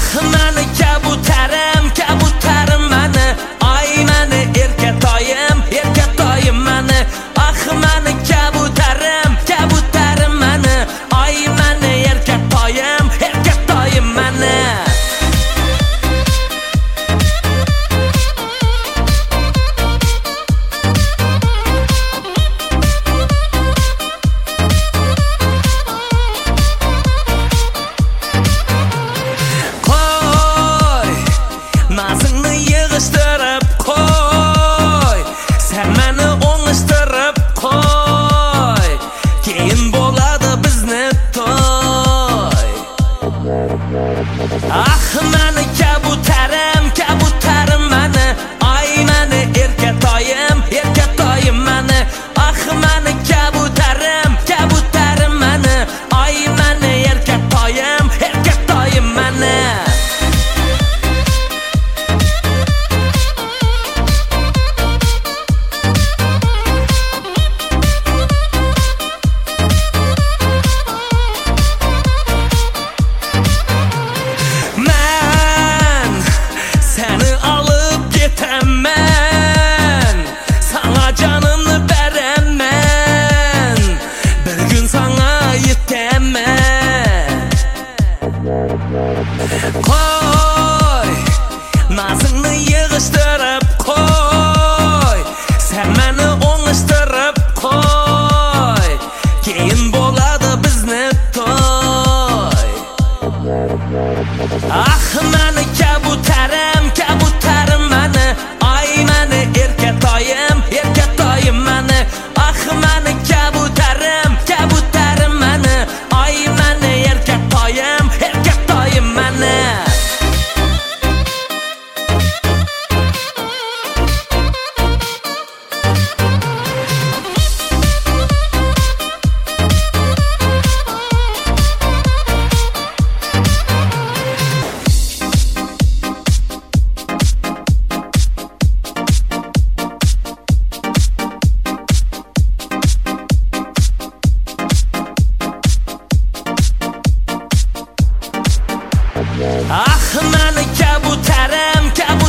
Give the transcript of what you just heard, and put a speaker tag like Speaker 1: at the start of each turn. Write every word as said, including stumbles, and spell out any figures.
Speaker 1: mani kabutarim, kabutarim mani, ay mani erkatoyim, erkatoyim mani. Ah mani kabutarim, kabutarim mani, ay mani erkatoyim, erkatoyim mani. Nazını yığıştırıp koy, sen meni oңıştırıp koy, keyin bo'ladi bizni to'y. Ah meni kabutarim, kabutarim mani, ay mani erkatoyim, erkatoyim mani. Ah meni kabutarim, kabutarim mani, ay mani erkatoyim, erkatoyim mani. Koy, nazını yığıştırıp koy, sen meni oңıştırıp koy, keyin bo'ladi bizni to'y. Ah meni kabutarim, kabutarim mani, ay mani erkatoyim, erkatoyim mani. Ah meni kabutarim, kabutarim mani, ay mani erkatoyim, erkatoyim mani. Ah meni kabutarim, kabutarim